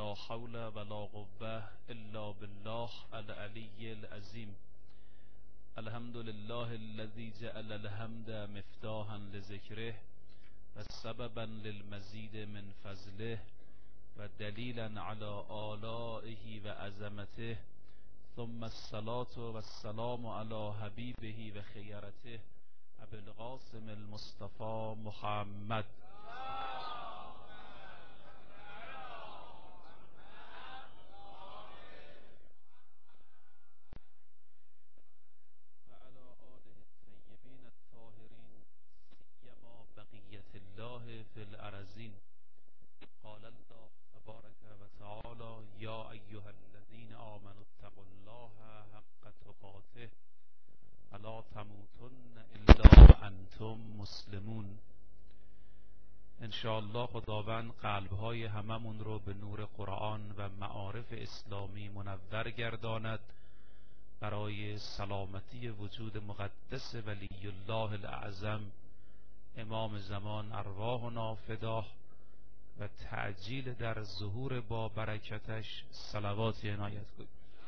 ولا حول ولا قوة إلا بالله العلي العظيم. الحمد لله الذي جعل الحمد مفتاحا لذكره وسببا للمزيد من فضله ودليلا على آلائه وعظمته، ثم الصلاة والسلام على حبيبه وخيرته أبي القاسم المصطفى محمد. الله في الأرزين. قال الله تبارك وتعالى: يا أيها الذين آمنوا اتقوا الله حق تقاته ولا تموتن إلا وأنتم مسلمون. انشاءالله خداوند قلبهای هممون رو به نور قرآن و معارف اسلامی منور گرداند برای سلامتی وجود مقدس ولی الله الاعظم امام زمان ارواحنا فداه و تعجیل در ظهور با برکتش صلواتی عنایت کنید.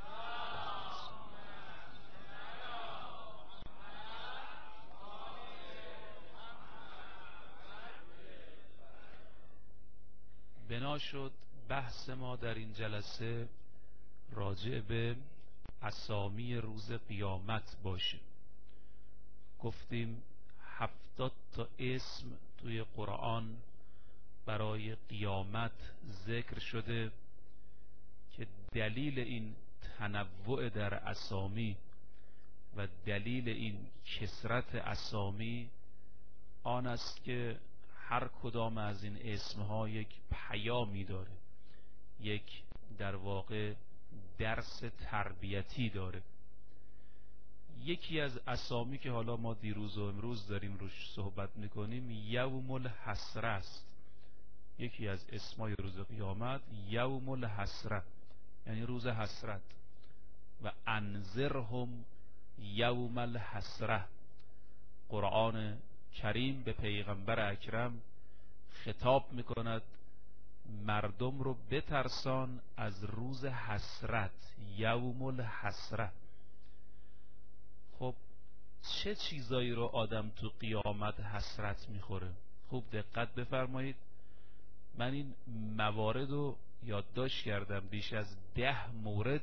بنا شد بحث ما در این جلسه راجع به اسامی روز قیامت باشه. گفتیم 70 تا اسم توی قرآن برای قیامت ذکر شده که دلیل این تنوع در اسامی و دلیل این کثرت اسامی آن است که هر کدام از این اسمها یک پیامی داره، یک در واقع درس تربیتی داره. یکی از اسامی که حالا ما دیروز و امروز داریم روش صحبت میکنیم یوم الحسره است. یکی از اسمای روز قیامت یوم الحسره، یعنی روز حسرت. و انذرهم یوم الحسره، قرآن کریم به پیغمبر اکرم خطاب میکند مردم رو بترسان از روز حسرت، یوم الحسره. خب چه چیزایی رو آدم تو قیامت حسرت میخوره؟ خوب دقت بفرمایید. من این موارد رو یادداشت کردم، بیش از 10 مورد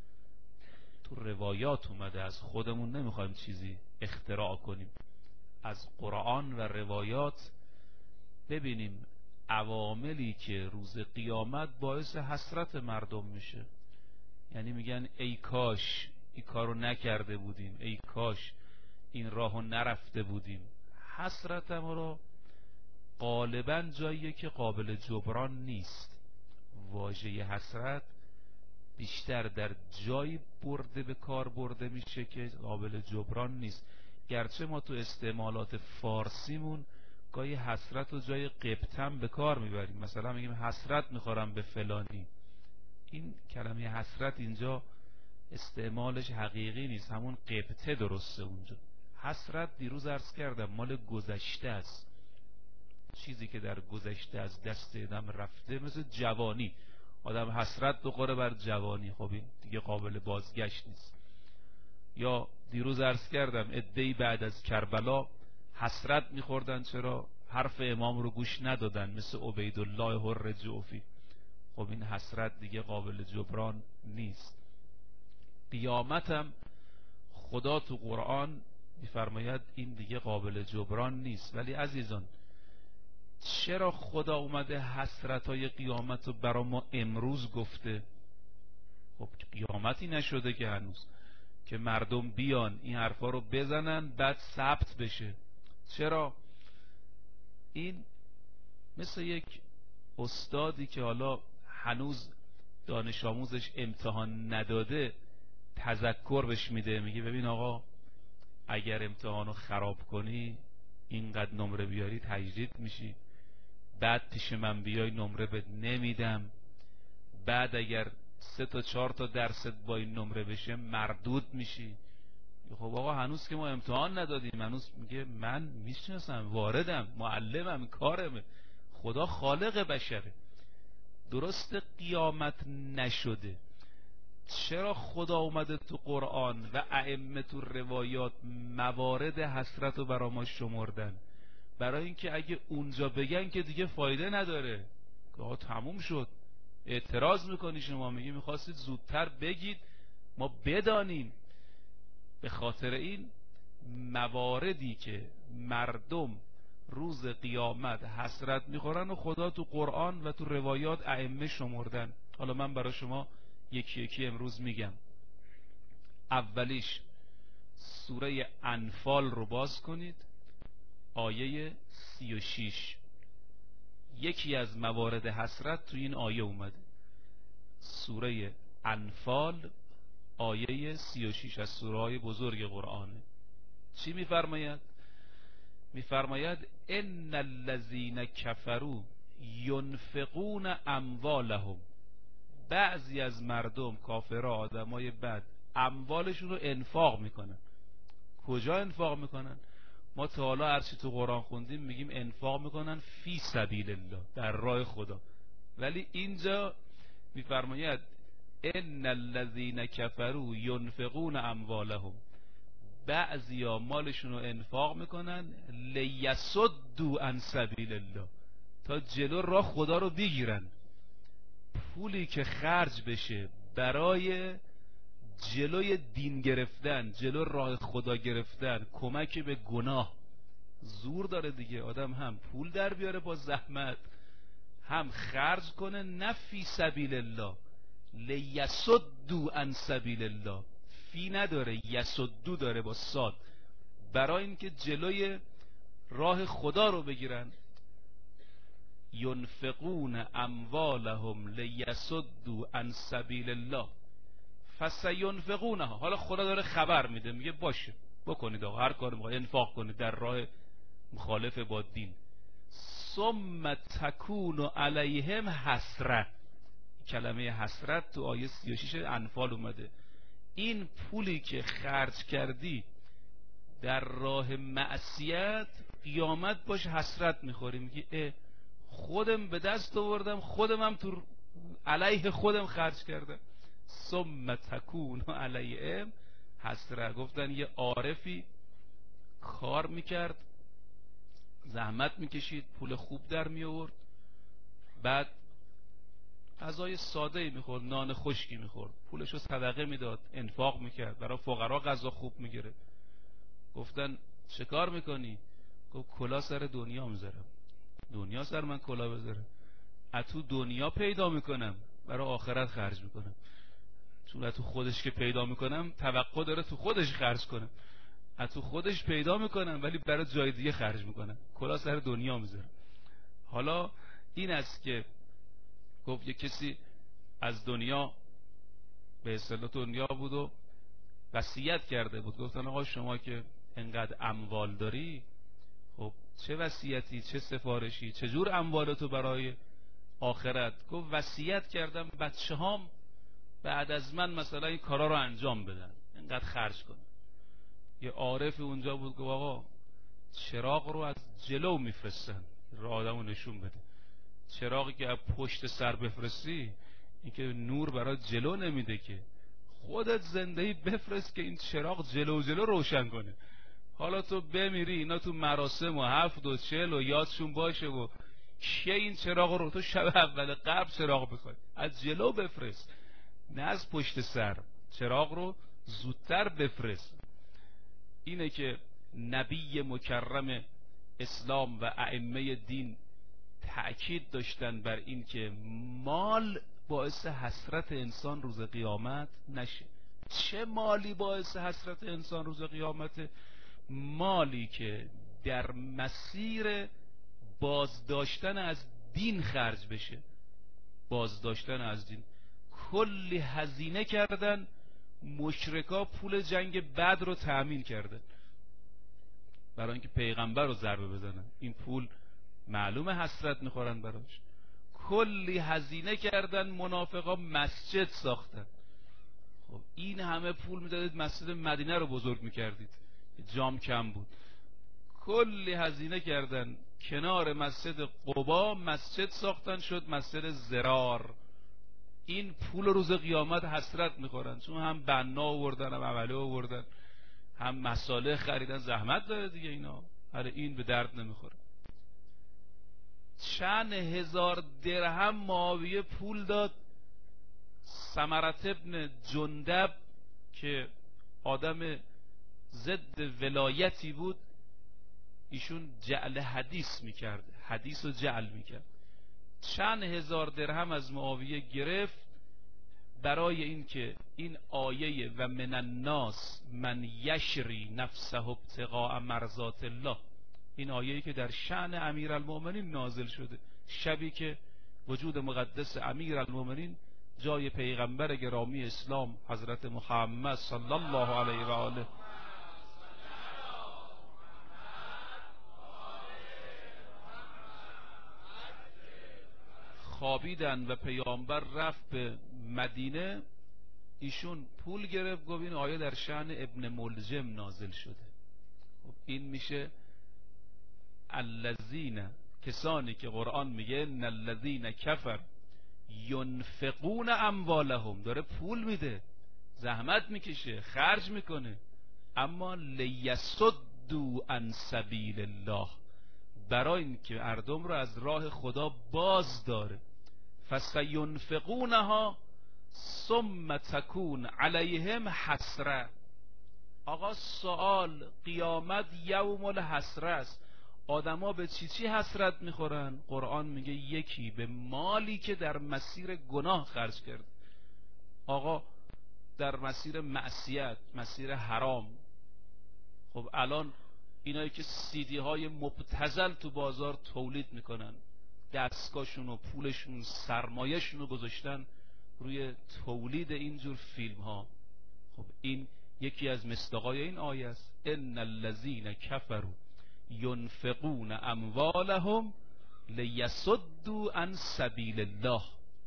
تو روایات اومده، از خودمون نمیخوایم چیزی اختراع کنیم، از قرآن و روایات ببینیم عواملی که روز قیامت باعث حسرت مردم میشه. یعنی میگن ای کاش این کارو نکرده بودیم، ای کاش این راهو نرفته بودیم. حسرت ما رو غالبا جاییه که قابل جبران نیست. واژه حسرت بیشتر در جایی برده به کار برده میشه که قابل جبران نیست. گرچه ما تو استعمالات فارسیمون گاهی حسرت و جای قبطم به کار میبریم، مثلا میگیم حسرت میخورم به فلانی. این کلمه حسرت اینجا استعمالش حقیقی نیست، همون قبطه درسته اونجا. حسرت دیروز عرض کردم مال گذشته است، چیزی که در گذشته از دست آدم رفته، مثل جوانی. آدم حسرت بخوره بر جوانی، خب این دیگه قابل بازگشت نیست. یا دیروز عرض کردم عده‌ای بعد از کربلا حسرت میخوردن چرا حرف امام رو گوش ندادن، مثل عبیدالله حر جوفی. خب این حسرت دیگه قابل جبران نیست. قیامت هم خدا تو قرآن میفرماید این دیگه قابل جبران نیست. ولی عزیزان چرا خدا اومده حسرتای قیامت رو برا ما امروز گفته؟ خب قیامتی نشده که هنوز که مردم بیان این حرفا رو بزنن بعد ثبت بشه. چرا؟ این مثل یک استادی که حالا هنوز دانش آموزش امتحان نداده تذکر بهش میده، میگه ببین آقا اگر امتحانو خراب کنی اینقدر نمره بیاری تجدید میشی، بعد پیش من بیای نمره بد نمیدم، بعد اگر 3 تا 4 تا درصد با این نمره بشه مردود میشی. خب آقا هنوز که ما امتحان ندادیم، هنوز میگه من میشناسم، واردم، معلمم، کارمه. خدا خالق بشره. درست قیامت نشده، چرا خدا اومده تو قرآن و ائمه تو روایات موارد حسرت رو برا ما شمردن؟ برای اینکه اگه اونجا بگن که دیگه فایده نداره، که تموم شد. اعتراض میکنی شما، میگی میخواستید زودتر بگید ما بدانیم. به خاطر این مواردی که مردم روز قیامت حسرت میخورن و خدا تو قرآن و تو روایات ائمه شمردن. حالا من برای شما یکی یکی امروز میگم. اولیش سوره انفال رو باز کنید، آیه 36. یکی از موارد حسرت تو این آیه اومده. سوره انفال آیه 36 از سوره های بزرگ قرآنه. چی میفرماید؟ میفرماید ان الذین کفروا ینفقون اموالهم. بعضی از مردم کافرها، آدمای بد، اموالشون رو انفاق میکنن. کجا انفاق میکنن؟ ما تا حالا هرچی تو قرآن خوندیم میگیم انفاق میکنن فی سبیل الله، در راه خدا. ولی اینجا میفرماید ان الذین کفروا ینفقون اموالهم، بعضیا مالشون رو انفاق میکنن لیصدوا عن سبیل الله، تا جلو راه خدا رو بگیرن. پولی که خرج بشه برای جلوی دین گرفتن، جلو راه خدا گرفتن، کمک به گناه، زور داره دیگه. آدم هم پول در بیاره با زحمت، هم خرج کنه نه فی سبیل الله. لیصدوا عن سبیل الله، فی نداره، یصدوا داره با صاد، برای اینکه جلوی راه خدا رو بگیرن. ینفقون اموالهم لیصدوا عن سبیل الله فسینفقونها. حالا خدا داره خبر میده، میگه باشه بکنید آقا، هر کاری میخواید انفاق کنید در راه مخالف با دین. ثم تکون علیهم حسرت. کلمه حسرت تو آیه 36 انفال اومده. این پولی که خرج کردی در راه معصیت، قیامت باش حسرت میخوری، میگی خودم به دست آوردم، خودم هم تو علیه خودم خرج کردم. ثم تکون علیهم حسرت. گفتن یه عارفی کار میکرد، زحمت میکشید، پول خوب در میآورد، بعد غذای ساده میخورد، نان خشکی میخورد، پولشو صدقه میداد، انفاق میکرد، برای فقرا غذا خوب میگیره. گفتن چه کار میکنی؟ گفت کلا سر دنیا میذارم. دنیا سر من کلا بذاره؟ اتو دنیا پیدا میکنم، برای آخرت خرج میکنم. چون اتو خودش که پیدا میکنم توقع داره تو خودش خرج کنم، اتو خودش پیدا میکنم ولی برای جای دیگه خرج میکنم، کلا سر دنیا میذارم. حالا این است که گفت یه کسی از دنیا به اصطلاح دنیا بود و وصیت کرده بود. گفتن آقا شما که انقدر اموال داری، خب چه وصیتی، چه سفارشی، چجور اموالتو برای آخرت؟ گفت وصیت کردم بچه‌هام بعد از من مثلا این کارا رو انجام بدن، انقدر خرج کن. یه عارف اونجا بود گفت آقا چراغ رو از جلو میفرستن، راه آدمو نشون بده. چراغی که از پشت سر بفرستی، این که نور برای جلو نمیده که، خودت زندهی بفرست که این چراغ جلو روشن کنه. حالا تو بمیری اینا تو مراسم و 7 و 40 و یادشون باشه و چه این چراغ رو تو شب اول قبل چراغ بخوای، از جلو بفرست نه از پشت سر. چراغ رو زودتر بفرست. اینه که نبی مکرم اسلام و ائمه دین تأکید داشتن بر این که مال باعث حسرت انسان روز قیامت نشه. چه مالی باعث حسرت انسان روز قیامت؟ مالی که در مسیر بازداشتن از دین خرج بشه. بازداشتن از دین. کلی هزینه کردن مشرکا، پول جنگ بدر رو تأمین کردن برای اینکه پیغمبر رو ضربه بزنن. این پول معلومه حسرت میخورن براش. کلی هزینه کردن، منافقا مسجد ساختن. خب این همه پول میدادید مسجد مدینه رو بزرگ میکردید، جام کم بود. کلی هزینه کردن، کنار مسجد قبا مسجد ساختن، شد مسجد ضرار. این پول روز قیامت حسرت میخورن، چون هم بنا آوردن، هم عمله آوردن، هم مصالح خریدن، زحمت داره دیگه اینا. آره این به درد نمیخوره. چند هزار درهم معاویه پول داد ثمرة ابن جندب که آدم ضد ولایتی بود، ایشون جعل حدیث میکرد، حدیث رو جعل میکرد. چند هزار درهم از معاویه گرفت برای این که این آیه و من الناس من یشری نفسه ابتغاء مرضات الله، این آیه‌ای که در شأن امیرالمؤمنین نازل شده، شبی که وجود مقدس امیرالمؤمنین جای پیغمبر گرامی اسلام حضرت محمد صلی الله علیه و آله خوابیدن و پیامبر رفت به مدینه، ایشون پول گرفت، گفت این آیه در شأن ابن ملجم نازل شده. خب این میشه الذین، کسانی که قرآن میگه ان الذین کفر ینفقون اموالهم، داره پول میده، زحمت میکشه، خرج میکنه، اما لیصدوا عن سبیل الله، برای اینکه مردم رو از راه خدا باز داره. فسینفقونها ثم تکون علیهم حسره. آقا سوال، قیامت یوم الحسره است. آدما به چی حسرت میخورن؟ قرآن میگه یکی به مالی که در مسیر گناه خرج کرد. آقا در مسیر معصیت، مسیر حرام. خب الان اینایی که سیدی های مبتذل تو بازار تولید میکنن، دستگاهشون و پولشون، سرمایهشون رو گذاشتن روی تولید اینجور فیلم ها. خب این یکی از مصداقای این آیه است. ان الذین کفروا ینفقون اموالهم لیصدوا عن سبیل الله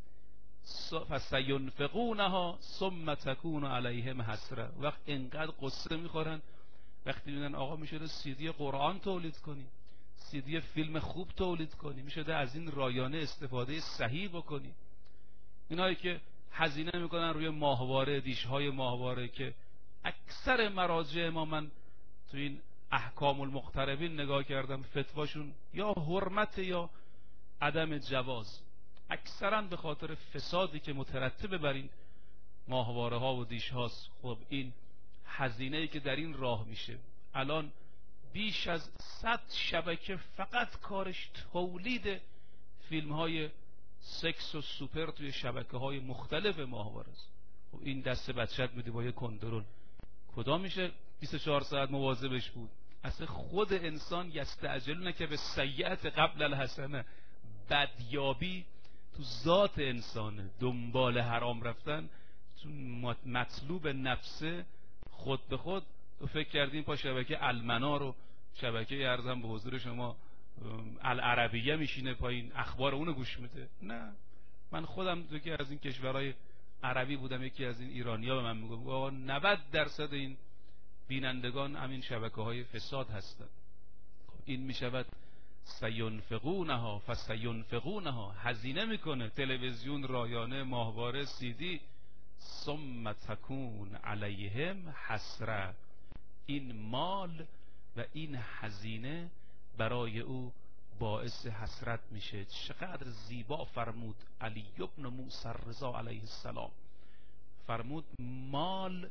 فسینفقونها ثم تکون علیهم حسره. وقت اینقدر قصه میخورن وقتی میگن آقا میشده سیدی قرآن تولید کنی، سیدی فیلم خوب تولید کنی، میشده از این رایانه استفاده صحیح بکنی. اینایی که هزینه میکنن روی ماهواره، دیشهای ماهواره که اکثر مراجع ما، من تو این احکام المقتربین نگاه کردم، فتواشون یا حرمت یا عدم جواز، اکثرا به خاطر فسادی که مترتب بر این ماهواره ها و دیش هاست. خب این هزینه‌ای که در این راه میشه، الان بیش از 100 شبکه فقط کارش تولید فیلم های سکس و سوپر توی شبکه های مختلف ماهواره است. خب این دست بچت میده با یه کنترل، کدام میشه 24 ساعت مواظبش بود؟ اصلا خود انسان یستعجلونه که به سیئت قبل الحسنه، بدیابی تو ذات انسانه، دنبال حرام رفتن تو مطلوب نفسه، خود به خود تو فکر کردین پا شبکه المنا رو، شبکه ارزم به حضور شما العربیه میشینه پایین اخبار اونو گوش میده؟ نه. من خودم تو که از این کشورهای عربی بودم، یکی از این ایرانی‌ها به من میگفت آقا 90% این بینندگان همین شبکه‌های فساد هستند. خب این میشود سینفقونها فسینفقونها، هزینه میکنه، تلویزیون، رایانه، ماهواره، سیدی، ثم تکون علیهم حسره. این مال و این هزینه برای او باعث حسرت میشه. چقدر زیبا فرمود علی بن موسی رضا علیه السلام، فرمود مال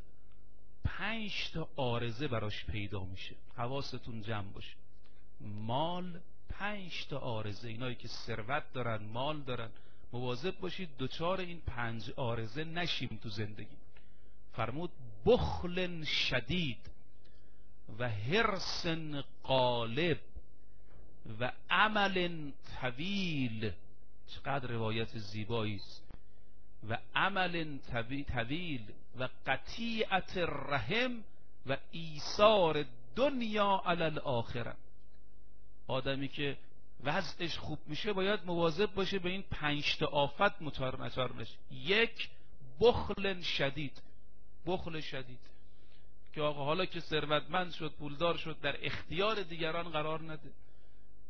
5 تا عارضه براش پیدا میشه. حواستون جمع باشه، مال 5 تا عارضه. اینایی که ثروت دارن، مال دارن، مواظب باشید دوچار این 5 عارضه نشیم تو زندگی. فرمود بخل شدید و حرص غالب و عمل طویل. چقدر روایت زیبایی است. و عمل طویل و قطیعت الرحم و ایثار دنیا علی الاخره. آدمی که وضعش خوب میشه باید مواظب باشه به این 5 تا آفت نچار نشه. 1 بخل شدید، بخل شدید که آقا حالا که ثروتمند شد، پولدار شد، در اختیار دیگران قرار نده.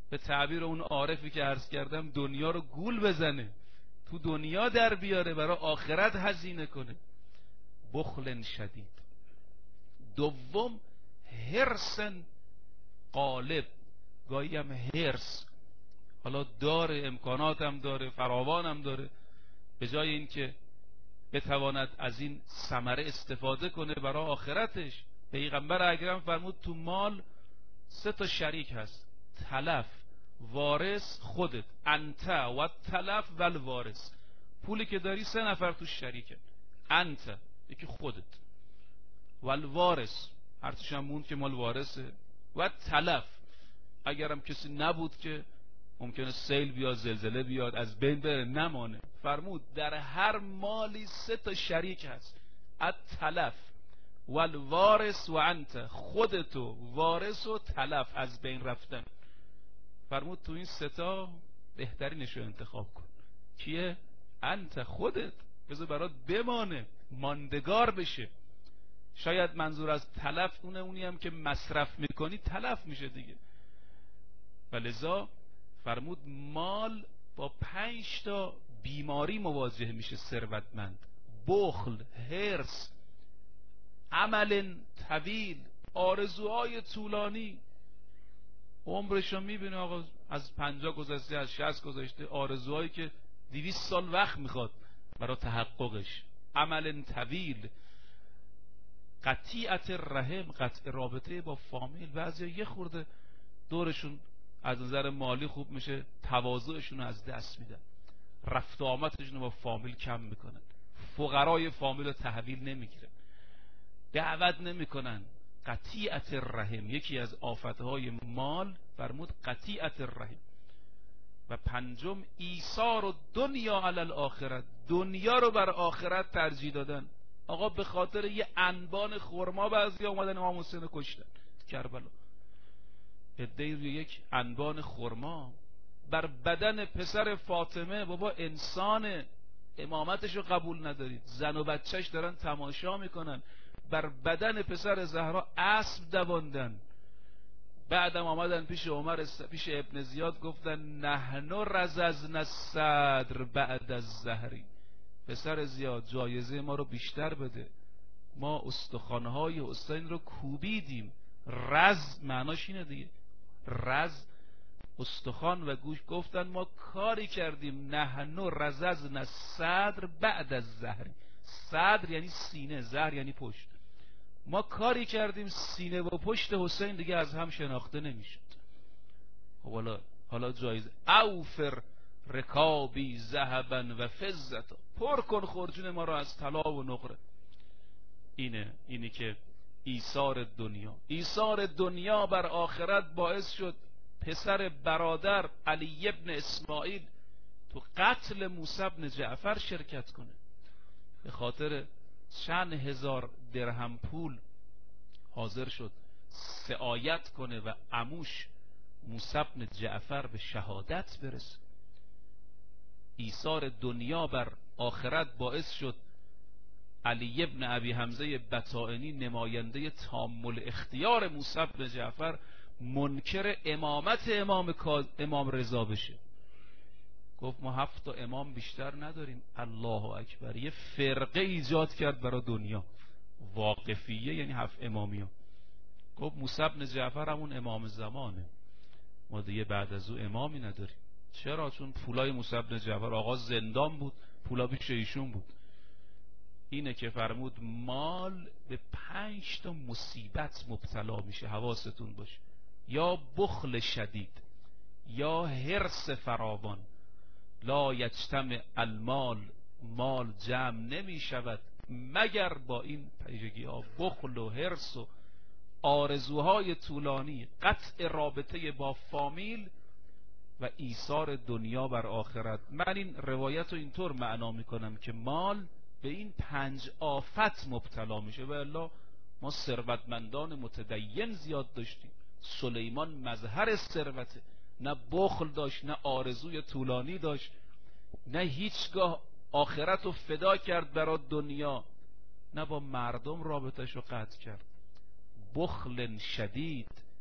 به تعبیر اون عارفی که عرض کردم دنیا رو گول بزنه، تو دنیا در بیاره، برای آخرت هزینه کنه. بخل شدید. دوم حرص غالب، گاهی هم حرص، حالا داره، امکانات هم داره، فراوان هم داره، به جای این که بتواند از این ثمره استفاده کنه برای آخرتش. پیغمبر اکرم فرمود تو مال 3 شریک هست: تلف، وارث، خودت. انت و تلف و الوارث. پولی که داری 3 نفر تو شریکه. انت، یکی خودت، و الوارث، هرچیش هم موند که مال وارثه، و تلف، اگرم کسی نبود که ممکنه سیل بیاد، زلزله بیاد، از بین بره، نمانه. فرمود در هر مالی 3 شریک هست: التلف و الوارث و انت، خودتو، وارث و تلف، از بین رفتن. فرمود تو این 3 بهترینش رو انتخاب کن. کیه؟ انت، خودت، بذار برات بمانه، ماندگار بشه. شاید منظور از تلف اونی هم که مصرف میکنی تلف میشه دیگه. ولذا فرمود مال با 5 بیماری مواجه میشه ثروتمند: بخل، حرص، عمل طویل، آرزوهای طولانی. عمرشو میبینه آقا از 50 گذشته، از 60 گذشته، آرزوهایی که 200 سال وقت میخواد برای تحققش. عمل طویل، قطیعت رحم، قطع رابطه با فامیل. بعضیا یه خورده دورشون از نظر مالی خوب میشه، تواضعشون رو از دست میدن، رفت و آمدشون رو با فامیل کم میکنن، فقرای فامیل رو تحویل نمیگیرن، دعوت نمیکنن. قطیعت رحم یکی از آفتهای مال. فرمود قطیعت رحم. و 5 ایثار و دنیا علی الاخرت، دنیا رو بر آخرت ترجیح دادن. آقا به خاطر یه انبان خرما بعضی اومدن امام حسین رو کشتن کربلا. عده‌ای روی یک انبان خرما بر بدن پسر فاطمه. بابا انسان، امامتش رو قبول ندارید، زن و بچهش دارن تماشا میکنن. بر بدن پسر زهرا اسب دواندن. بعدم آمدن پیش عمر، پیش ابن زیاد، گفتن نحن رززنا الصدر بعد الزهری. پسر زیاد جایزه ما رو بیشتر بده، ما استخوانهای حسین رو کوبیدیم. رز معناش اینه دیگه، رز استخوان و گوش. گفتن ما کاری کردیم، نحن رززنا الصدر بعد الزهری. صدر یعنی سینه، زهر یعنی پشت. ما کاری کردیم سینه و پشت حسین دیگه از هم شناخته نمیشد. خب حالا جایزه. اوفر رکابی ذهبا و فضتا، پر کن خرجون ما رو از طلا و نقره. اینی که ایثار دنیا. ایثار دنیا بر آخرت باعث شد پسر برادر علی ابن اسماعیل تو قتل موسی ابن جعفر شرکت کنه. به خاطر چند هزار درهم پول حاضر شد سعایت کنه و عموش موسی ابن جعفر به شهادت برسه. ایثار دنیا بر آخرت باعث شد علی ابن ابی حمزه بطائنی، نماینده تام الاختیار موسی ابن جعفر، منکر امامت امام رضا بشه. گفت ما 7 امام بیشتر نداریم. الله اکبر. یه فرقه ایجاد کرد برای دنیا، واقفیه، یعنی 7 امامی ها. گفت موسی ابن جعفر همون امام زمانه، ما دیگه بعد از او امامی نداریم. چرا؟ چون پولای موسی ابن جعفر، آقا زندان بود، پولا پیش ایشون بود. اینه که فرمود مال به 5 مصیبت مبتلا میشه، حواستون باشه. یا بخل شدید، یا حرص فراوان. لا یجتمع المال، مال جمع نمی شود مگر با این پیژگی ها: بخل و حرص و آرزوهای طولانی، قطع رابطه با فامیل و ایثار دنیا بر آخرت. من این روایت رو اینطور معنا میکنم که مال به این 5 آفت مبتلا میشه. و الا ما ثروتمندان متدین زیاد داشتیم. سلیمان مظهر ثروته، نه بخل داشت، نه آرزوی طولانی داشت، نه هیچگاه آخرت رو فدا کرد برای دنیا، نه با مردم رابطش رو قطع کرد. بخل شدید،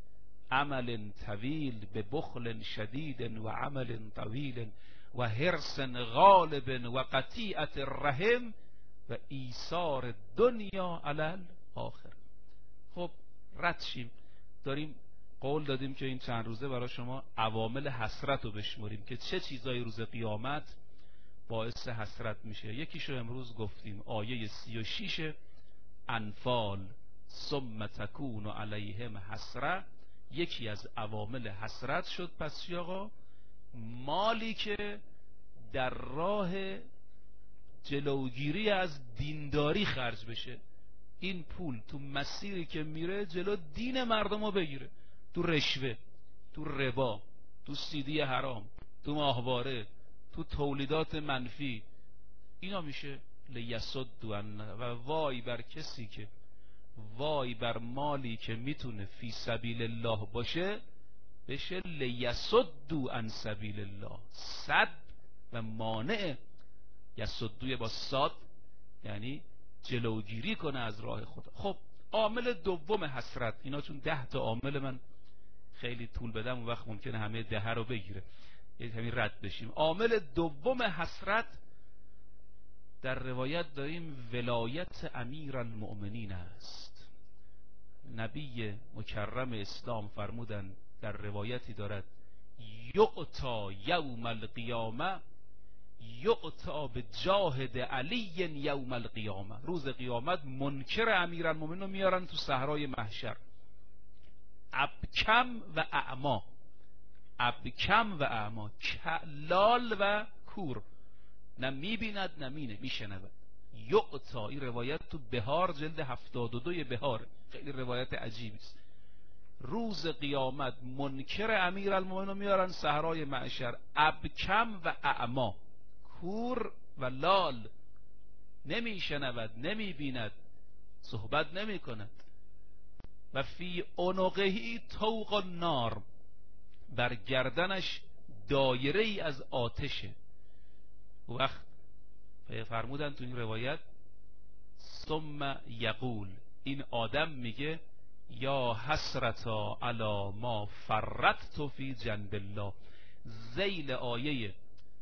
عمل طویل به بخل شدید و عمل طویل و حرص غالب و قطیعت رحم و ایثار دنیا علی الاخره. خب رد شیم، داریم قول دادیم که این چند روزه برای شما عوامل حسرت رو بشمریم که چه چیزای روز قیامت باعث حسرت میشه. یکیشو امروز گفتیم، آیه 36 انفال، ثم تکون علیهم حسره، یکی از عوامل حسرت شد. پس چی آقا؟ مالی که در راه جلوگیری از دینداری خرج بشه، این پول تو مسیری که میره جلو دین مردم رو بگیره، تو رشوه، تو ربا، تو سیدی حرام، تو ماهواره، تو تولیدات منفی، اینا میشه لیصدوا عن. و وای بر کسی که، وای بر مالی که میتونه فی سبیل الله باشه بشه لیصدوا عن سبیل الله. صد و مانع، یصدوا با صاد یعنی جلوگیری کنه از راه خدا. خب عامل دوم حسرت، اینا چون 10 تا عامل، من خیلی طول بدم اون وقت ممکنه همه 10 رو بگیره، یعنی همین رد بشیم. عامل دوم حسرت در روایت داریم ولایت امیر المؤمنین است. نبی مکرم اسلام فرمودن در روایتی دارد یعطا یوم القیامه، یعطا به جاهد علی یوم القیامه، روز قیامت منکر امیرالمومنین رو میارن تو صحرای محشر، ابکم و اعما، ابکم و اعما، لال و کور، نه میبیند نه میشنود. یعطا، این روایت تو بهار جلد 72 بهار، خیلی روایت عجیبی است. روز قیامت منکر امیرالمومنین رو میارن صحرای محشر، ابکم و اعما، کور و لال، نمیشنود نمیبیند، صحبت نمی کند. و فی عنقهی طوق النار، بر گردنش دایره ای از آتشه. وقت فرمودن تو این روایت ثم یقول، این آدم میگه یا حسرتا علی ما فرطت فی جنب الله. ذیل آیه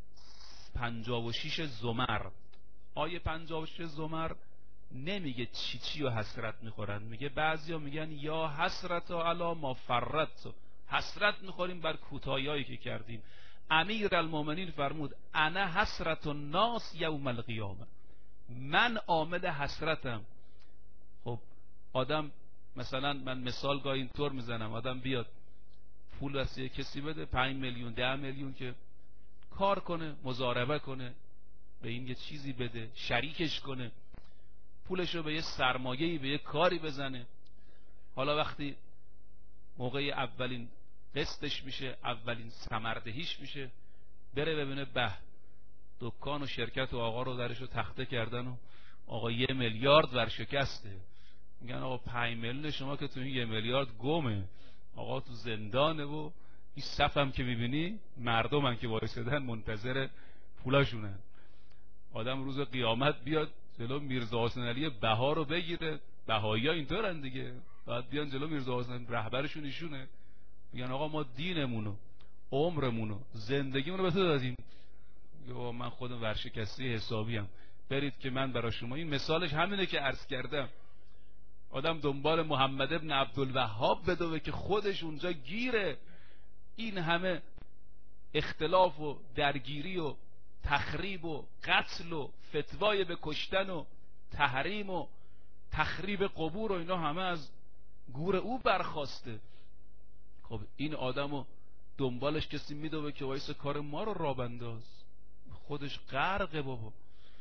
56 زمر، آیه 56 زمر نمیگه چی و حسرت میخورن، میگه بعضیا میگن یا حسرتا علی ما فرطت، حسرت میخوریم بر کوتاهیایی که کردیم. امیرالمومنین فرمود انا حسرت الناس یوم القیامه، من عامل حسرتم. خب آدم مثلا، من مثال گاهی اینطور میزنم، آدم بیاد پول واسه کسی بده 5 میلیون 10 میلیون که کار کنه، مضاربه کنه، به این یه چیزی بده، شریکش کنه، پولشو به یه سرمایه‌ای، به یه کاری بزنه. حالا وقتی موقع اولین قسطش میشه، اولین ثمردهیش میشه، بره ببینه به دکان و شرکت و آقا رو درشو تخته کردن و آقا 1 میلیارد ورشکسته. میگن آقا 5 میلیون شما که تو این 1 میلیارد گمه، آقا تو زندانه و این صف هم که میبینی مردم هم که وایسادن منتظر پولاشونن. آدم روز قیامت بیاد جلو میرزا حسین علی بها رو بگیره، بهایی ها اینطورن دیگه، باید بیان جلو میرزا حسین، رهبرشون ایشونه، میگن آقا ما دینمونو، عمرمونو، زندگیمونو به تو دادیم. یا من خودم ورشکسته حسابیم، برید که من برای شما. این مثالش همینه که عرض کردم. آدم دنبال محمد ابن عبدالوهاب بدوه که خودش اونجا گیره، این همه اختلاف و درگیری و تخریب و قتل و فتوای به کشتن و تحریم و تخریب قبور و اینا همه از گور او برخواسته. خب این آدمو دنبالش کسی میدوه که وایس کار ما رو راه بنداز، خودش غرقه بابا.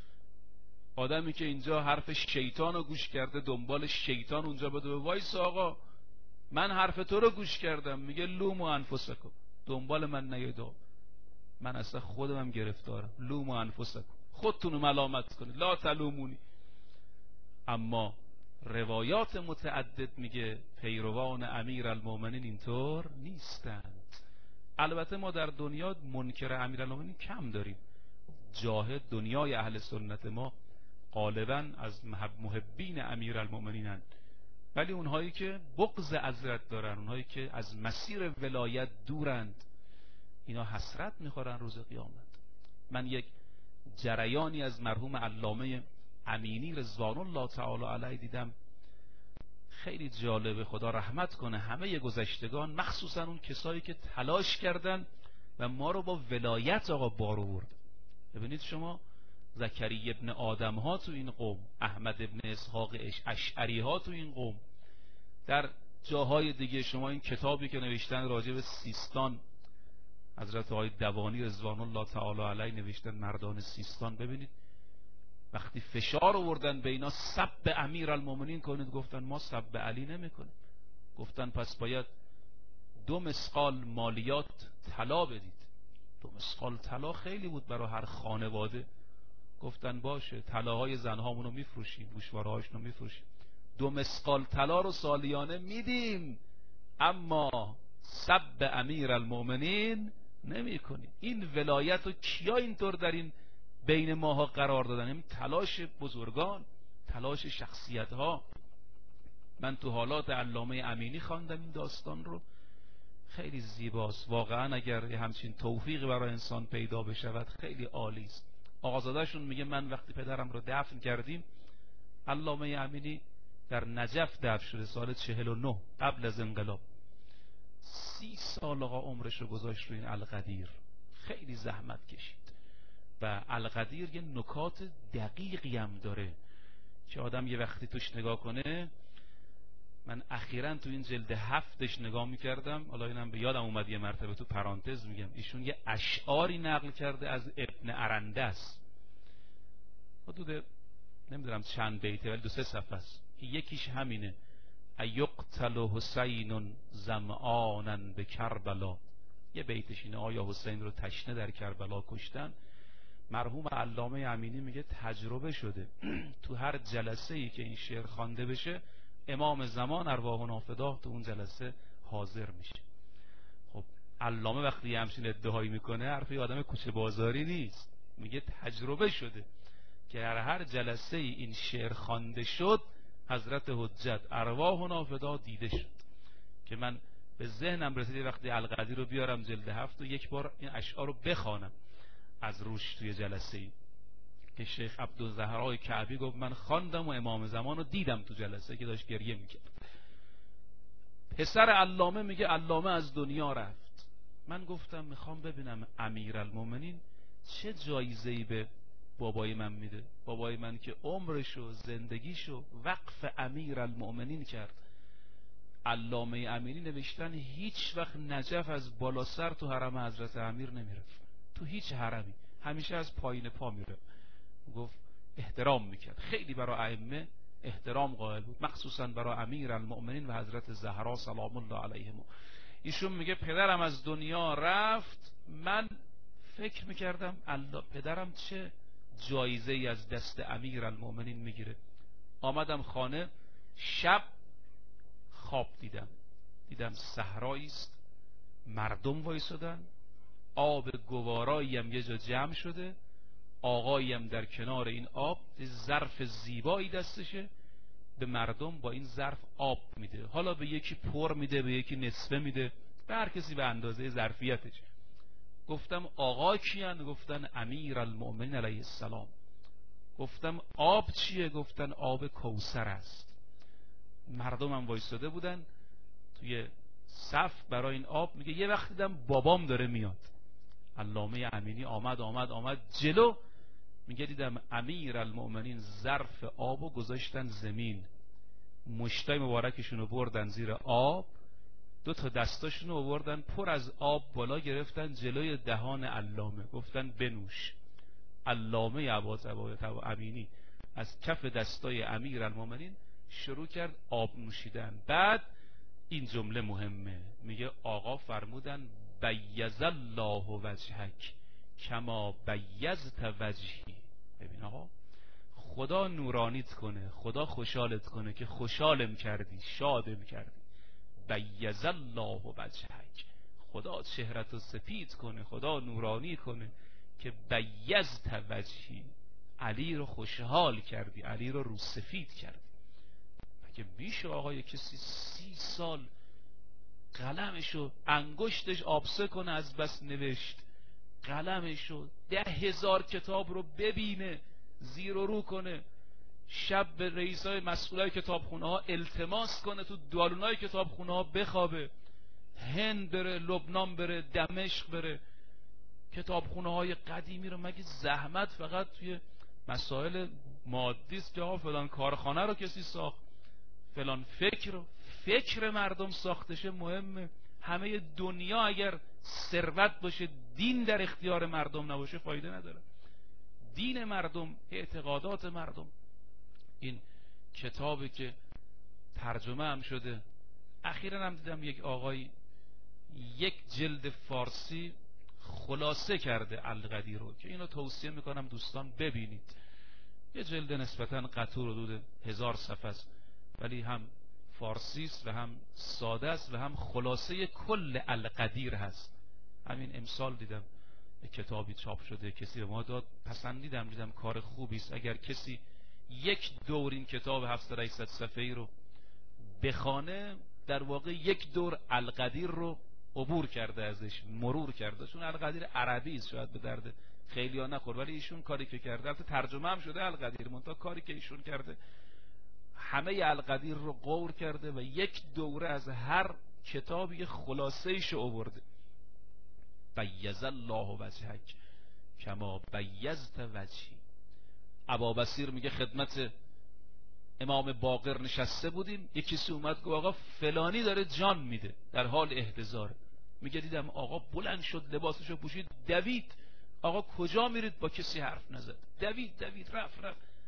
آدمی که اینجا حرف شیطان رو گوش کرده، دنبال شیطان اونجا بدوه، وایس آقا من حرف تو رو گوش کردم، میگه لومو انفسکم، دنبال من نیاید، من اصلا خودم هم گرفتارم، لومو انفسکم، خودتونو ملامت کنید، لا تلومونی. اما روایات متعدد میگه پیروان امیرالمومنین اینطور نیستند. البته ما در دنیا منکر امیرالمومنین کم داریم، جاهد دنیای اهل سنت ما غالبا از محبین امیرالمومنینن، ولی اونهایی که بغض حضرت دارن، اونهایی که از مسیر ولایت دورند، اینا حسرت میخورن روز قیامت. من یک جریانی از مرحوم علامه امینی رضوان الله تعالی علیه دیدم، خیلی جالبه. خدا رحمت کنه همه گذشتگان، مخصوصا اون کسایی که تلاش کردن و ما رو با ولایت آقا بار آورد. ببینید شما زکریا ابن آدم ها تو این قوم، احمد ابن اسحاق اشعری ها تو این قوم، در جاهای دیگه شما این کتابی که نوشتن راجع به سیستان، حضرت آقای دوانی رضوان الله تعالی علیه نوشتن مردان سیستان، ببینید وقتی فشار آوردن به اینا سب امیرالمومنین کنید، گفتن ما سب علی نمیکنیم. گفتن پس باید 2 مسقال مالیات طلا بدید. 2 مسقال طلا خیلی بود برای هر خانواده. گفتن باشه، طلاهای زنهامون رو میفروشیم، گوشواره هاشون رو میفروشیم، 2 مسقال طلا رو سالیانه میدیم، اما سب امیرالمومنین نمی کنیم. این ولایت رو کیا اینطور در این بین ماها قرار دادن؟ این تلاش بزرگان، تلاش شخصیت ها. من تو حالات علامه امینی خواندم این داستان رو، خیلی زیباست واقعا. اگر همچین توفیقی برای انسان پیدا بشود خیلی عالی است. آقازادهشون میگه من وقتی پدرم رو دفن کردیم، علامه امینی در نجف دفن شده سال 49 قبل از انقلاب. 30 سال آقا عمرش رو گذاشت رو این القدیر، خیلی زحمت کشید. و القدیر یه نکات دقیقی هم داره که آدم یه وقتی توش نگاه کنه. من اخیراً تو این جلد 7ش نگاه میکردم، حالا اینم به یادم اومد یه مرتبه تو پرانتز میگم، ایشون یه اشعاری نقل کرده از ابن ارندس، حدود نمیدونم چند بیته ولی 2-3 صفحه است، که یکیش همینه: ایقتل حسین ظمآنا به کربلا. یه بیتش اینه: آیا حسین رو تشنه در کربلا کشتن؟ مرحوم علامه امینی میگه تجربه شده تو هر جلسه ای که این شعر خوانده بشه، امام زمان ارواحنا فداه تو اون جلسه حاضر میشه. خب علامه وقتی همچین ادعایی میکنه حرفی آدم کوچه بازاری نیست، میگه تجربه شده که هر جلسه ای این شعر خوانده شد، حضرت حجت ارواحنا فداه دیده شد. که من به ذهنم رسید وقتی القدیر رو بیارم جلد 7 و یک بار این اشعار رو بخوانم از روش توی جلسه ای که شیخ عبدالزهرای کعبی گفت من خواندم و امام زمان رو دیدم تو جلسه که داشت گریه میکرد. پسر علامه میگه علامه از دنیا رفت. من گفتم میخوام ببینم امیرالمومنین چه جایزه‌ای به بابای من میده. بابای من که عمرشو زندگیشو وقف امیرالمومنین کرد. علامه امینی نوشتن هیچ وقت نجف از بالا سر تو حرم حضرت امیر نمیرفت، تو هیچ حرمی، همیشه از پایین پا میره. گفت احترام میکرد، خیلی برای ائمه احترام قائل بود، مخصوصا برای امیرالمؤمنین و حضرت زهرا سلام الله علیهم. ایشون میگه پدرم از دنیا رفت، من فکر میکردم الله پدرم چه جایزه ای از دست امیرالمؤمنین میگیره. آمدم خانه، شب خواب دیدم صحرایی است، مردم وایسادن، آب گوارایی هم یه جا جمع شده، آقاییم در کنار این آب، ظرف زیبایی دستشه، به مردم با این ظرف آب میده، حالا به یکی پر میده، به یکی نصفه میده، به هر کسی به اندازه ظرفیتش. گفتم آقا کیان؟ گفتن امیرالمؤمنین علیه السلام. گفتم آب چیه؟ گفتن آب کوثر است. مردم هم وایساده بودن توی صف برای این آب. میگه یه وقت دیدم بابام داره میاد. علامه امینی آمد جلو، میگه دیدم امیرالمؤمنین ظرف آبو گذاشتن زمین، مشتای مبارکشون رو بردن زیر آب، 2 تا دستاشون رو آوردن پر از آب بالا گرفتن جلوی دهان علامه، گفتن بنوش. علامه عباس امینی از کف دستای امیرالمؤمنین شروع کرد آب نوشیدن. بعد این جمله مهمه، میگه آقا فرمودن بیض الله وجهک کما بیضت وجهی. ببین آقا، خدا نورانیت کنه، خدا خوشحالت کنه که خوشحالم کردی، شادم کردی. بیض الله وجهک، خدا چهرتو سپید کنه، خدا نورانی کنه که بیضت وجهی، علی رو خوشحال کردی، علی رو روسفید کردی. که میشه آقای کسی 30 سال قلمشو انگشتش آبسه کنه از بس نوشت، قلمشو 10,000 کتاب رو ببینه، زیر و رو کنه، شب به رئیسای مسئولای کتابخونه ها التماس کنه تو دالونای کتابخونه ها بخوابه، هند بره، لبنان بره، دمشق بره، کتابخونه های قدیمی رو مگه زحمت فقط توی مسائل مادی است که آقا فلان کارخانه رو کسی ساخت، فلان فکر مردم ساختشه مهمه. همه دنیا اگر ثروت باشه دین در اختیار مردم نباشه فایده نداره. دین مردم، اعتقادات مردم. این کتابی که ترجمه هم شده، اخیراً هم دیدم یک آقای یک جلد فارسی خلاصه کرده القدیر رو که اینو توصیه میکنم دوستان ببینید. یه جلد نسبتاً قطور حدود 1000 صفحه است، ولی هم فارسی است و هم ساده است و هم خلاصه کل القدیر هست. همین امسال دیدم کتابی چاپ شده، کسی به ما داد، پسندیدم، دیدم کار خوبی است. اگر کسی یک دور این کتاب 700-800 صفحه‌ای رو بخونه، در واقع یک دور القدیر رو عبور کرده، ازش مرور کرده. چون القدیر عربی است، شاید به درد خیلی ها نخور، ولی ایشون کاری که کرده، البته ترجمه هم شده القدیر، منتها کاری که ایشون کرده همه القدیر رو غور کرده و یک دوره از هر کتابی خلاصه ایش آورده. بیض الله وجهک کما بیضت وجهی. ابابصیر میگه خدمت امام باقر نشسته بودیم، یکی کسی اومد گفت آقا فلانی داره جان میده، در حال احتضار. میگه دیدم آقا بلند شد، لباسشو پوشید، دوید. آقا کجا میرید؟ با کسی حرف نزد، دوید رفت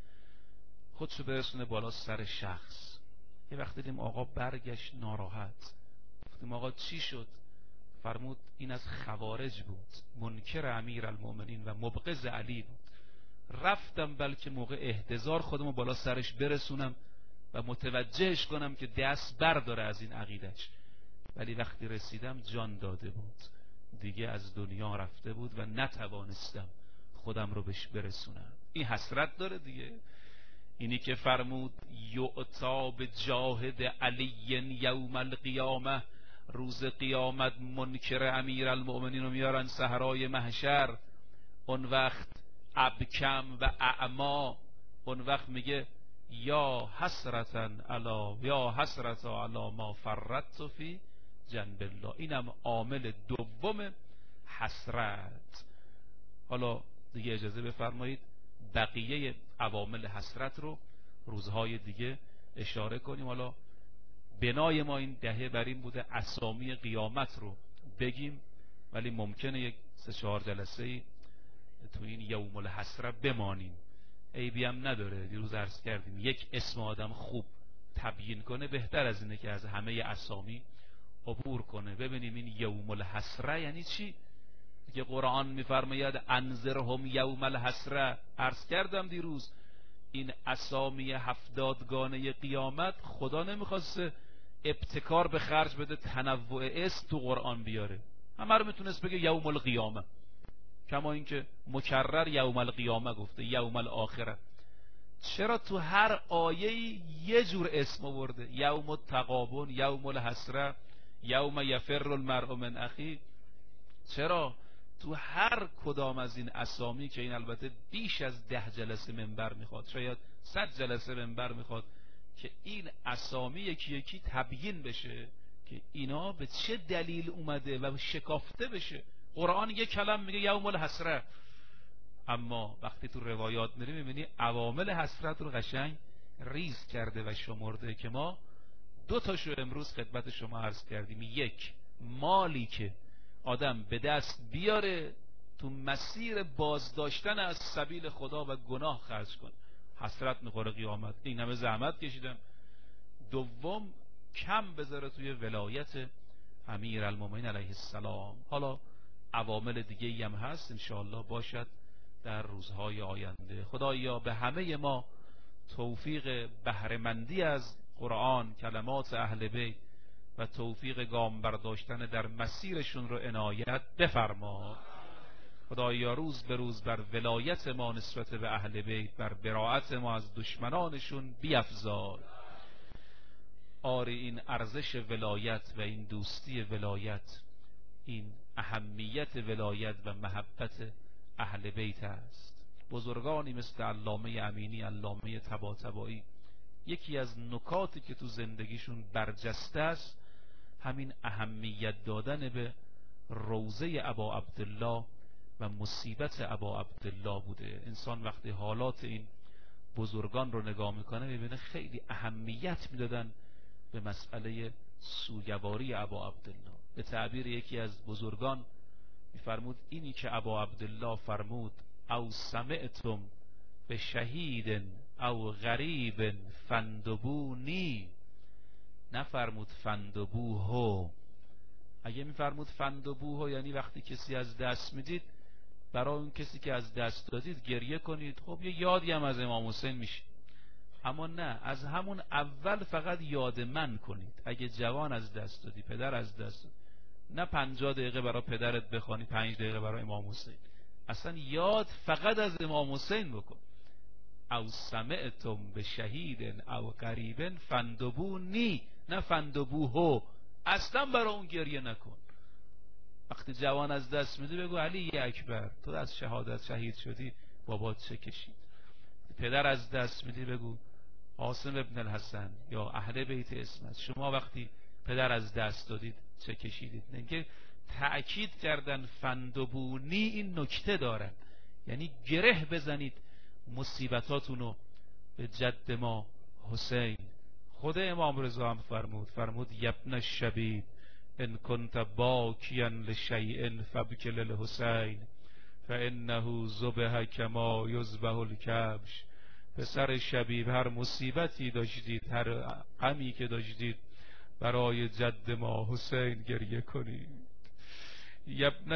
خودشو برسونه بالا سر شخص. یه وقت دیدیم آقا برگشت ناراحت، گفتیم آقا چی شد؟ فرمود این از خوارج بود، منکر امیرالمومنین و مبغض علی بود. رفتم بلکه موقع احتضار خودمو بالا سرش برسونم و متوجهش کنم که دست برداره از این عقیدش، ولی وقتی رسیدم جان داده بود، دیگه از دنیا رفته بود و نتوانستم خودم رو بهش برسونم. این حسرت داره دیگه. اینی که فرمود یعطا به جاهد علی یوم القیامه، روز قیامت منکر امیرالمؤمنین رو میارن صحرای محشر، اون وقت ابکم و اعما، اون وقت میگه یا حسرتا علی ما فرطت فی جنب الله. اینم عامل دوم حسرت. حالا دیگه اجازه بفرمایید بقیه عوامل حسرت رو روزهای دیگه اشاره کنیم. حالا بنای ما این دهه بر این بوده اسامی قیامت رو بگیم، ولی ممکنه یک 3-4 جلسه تو این یوم الحسره بمانیم، عیبی هم نداره. دیروز عرض کردیم یک اسم آدم خوب تبیین کنه بهتر از اینه که از همه اسامی عبور کنه. ببینیم این یوم الحسره یعنی چی که قرآن میفرماید انذرهم یوم الحسره. عرض کردم دیروز این اسامی 70 قیامت خدا نمیخواسته ابتکار به خرج بده، تنوع اسم تو قرآن بیاره، همه رو میتونست بگه یوم القیامه، کما اینکه مکرر یوم القیامه گفته، یوم الاخره. چرا تو هر آیه یه جور اسم آورده؟ یوم التغابن، یوم الحسره، یوم یفر المرء من اخی. چرا تو هر کدام از این اسامی که این البته بیش از 10 جلسه منبر میخواد، شاید 100 جلسه منبر میخواد که این اسامی یکی یکی تبیین بشه که اینا به چه دلیل اومده و شکافته بشه. قرآن یک کلم میگه یوم الحسره، اما وقتی تو روایات میری میبینی عوامل حسرت رو قشنگ ریز کرده و شمرده که ما 2 تاشو امروز خدمت شما عرض کردیم. یک، مالی که آدم به دست بیاره تو مسیر بازداشتن از سبیل خدا و گناه خرج کن، حسرت میخوره قیامت، این همه زحمت کشیدم. دوم، کم بذاره توی ولایت امیرالمومنین علیه السلام. حالا عوامل دیگه هم هست انشاءالله باشد در روزهای آینده. خدایا به همه ما توفیق بهره‌مندی از قرآن، کلمات اهل بیت و توفیق گام برداشتن در مسیرشون رو عنایت بفرما. خدایا روز به روز بر ولایت ما نسبت به اهل بیت، بر براءت ما از دشمنانشون بیفزای. آری این ارزش ولایت و این دوستی ولایت، این اهمیت ولایت و محبت اهل بیت است. بزرگانی مثل علامه امینی، علامه طباطبایی، یکی از نکاتی که تو زندگیشون برجسته است همین اهمیت دادن به روضه ابا عبدالله و مصیبت ابا عبدالله بوده. انسان وقتی حالات این بزرگان رو نگاه میکنه میبینه خیلی اهمیت میدادن به مسئله سوگواری ابا عبدالله. به تعبیر یکی از بزرگان میفرمود اینی که ابا عبدالله فرمود او سمعتم به شهید او غریب فندبونی، نفرمود فندبوهو. اگه میفرمود فندبوهو یعنی وقتی کسی از دست میدید برای اون کسی که از دست دادید گریه کنید، خب یه یادی هم از امام حسین میشه. اما نه، از همون اول فقط یاد من کنید. اگه جوان از دست دادی، پدر از دست دادی، نه 50 دقیقه برای پدرت بخوانی، 5 دقیقه برای امام حسین. اصلا یاد فقط از امام حسین بکن. او سمعتم به شهید او غریب فندبونی، نه فندبوهو. اصلا برای اون گریه نکن. وقتی جوان از دست میدی بگو علی اکبر، تو از شهادت شهید شدی، بابات چه کشید. پدر از دست میدی بگو عاصم ابن الحسن یا اهل بیت اسمت، شما وقتی پدر از دست دادید چه کشیدید. اینکه تأکید کردن فندبونی این نکته دارن، یعنی گره بزنید مصیبتاتونو به جد ما حسین. خود امام رضا هم فرمود یبن الشبیب ان کنت باکیا لشیء فبک للحسین فانه ذبح کما یذبح الکبش. پسر شبیب، هر مصیبتی داشتید، هر غمی که داشتید، برای جد ما حسین گریه کنید. یبن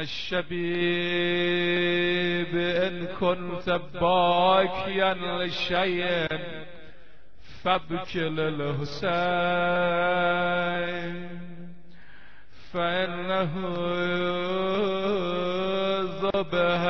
الشبیب ان کنت باکیا لشیء فبک للحسین فانه ذبح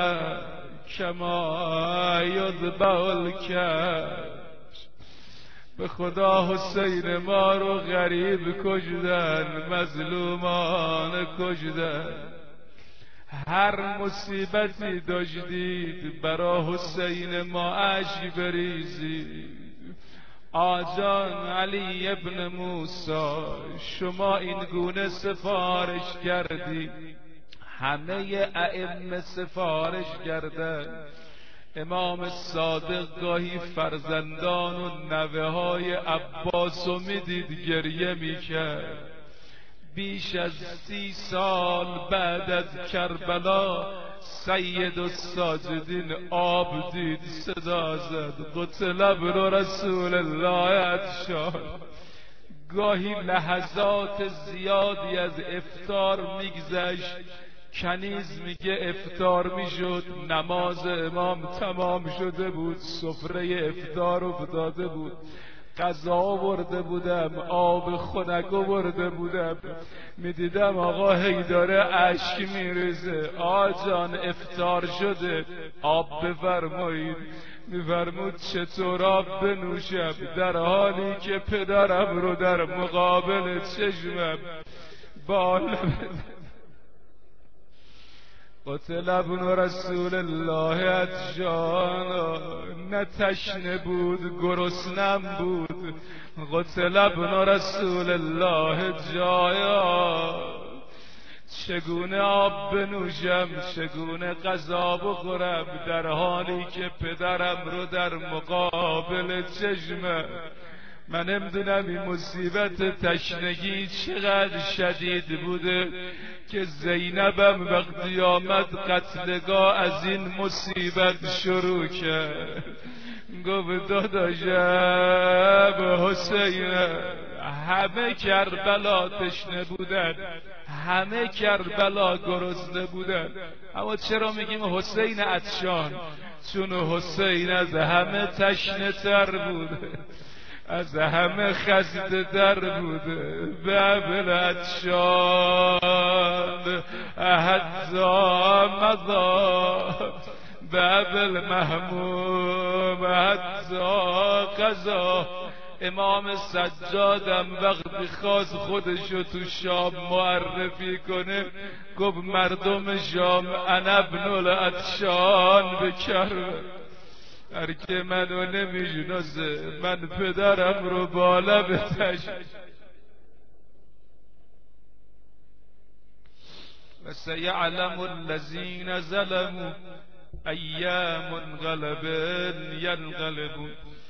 کما یذبح الکبش. به خدا حسین ما رو غریب کشدن، مظلومان کشدن. هر مصیبتی داشتید برای حسین ما اشک بریزید. آجان علی ابن موسی، شما این گونه سفارش کردی، همه ائمه سفارش کردن. امام صادق گاهی فرزندان و نوه های عباس رو میدید گریه میکرد. بیش از 30 سال بعد از کربلا سید الساجدین آب دید، صدا زد قتل ابن رسول الله عطشان. گاهی لحظات زیادی از افطار میگذشت، کنیز میگه افطار میشد، نماز امام تمام شده بود، سفره افطار رو داده بود، غذا آورده بودم، آب خنک آورده بودم، میدیدم آقا هی داره اشک میریزه. آجان افطار شده، آب بفرمایید. میفرمود چطور آب بنوشم در حالی که پدرم رو در مقابل چشمم بال قتل ابن رسول الله عطشان. نه تشنه بود گرسنم بود. قتل ابن رسول الله جایا. چگونه آب بنوشم، چگونه غذا بخورم در حالی که پدرم رو در مقابل چشمم. من نمیدونم این مصیبت تشنگی چقدر شدید بوده که زینبم وقتی آمد قتلگاه از این مصیبت شروع کرد. گفت داداشم حسین، همه کربلا تشنه بودن، همه کربلا گرسنه بودن، اما چرا میگیم حسین عطشان؟ چون حسین از همه تشنه تر بوده، از همه خسته در بوده. بابل عطشان حتی مضا، بابل محموم حتی قضا. امام سجادم وقتی خواست خودشو تو شام معرفی کنه گفت مردم شام انا ابن العطشان به کربلا، هر که منو نمیشناسه من پدرم رو بالا بتش. و سیعلم الذین ظلموا ای منقلب ینقلبون.